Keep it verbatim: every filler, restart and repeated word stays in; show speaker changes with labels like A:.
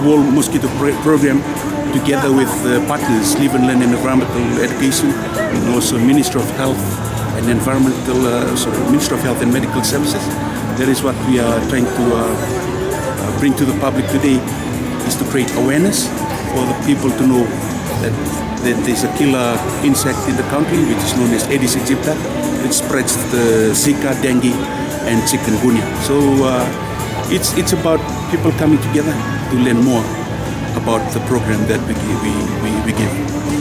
A: World Mosquito Pro- Program, together with uh, partners, Live and Learn Environmental Education, and also Ministry of Health and Environmental, uh, sorry, Ministry of Health and Medical Services. That is what we are trying to uh, uh, bring to the public today, is to create awareness for the people to know that, that there's a killer insect in the country, which is known as Aedes aegypti, which spreads the Zika, dengue, and chikungunya. So uh, it's it's about people coming together to learn more about the program that we we, we, we give.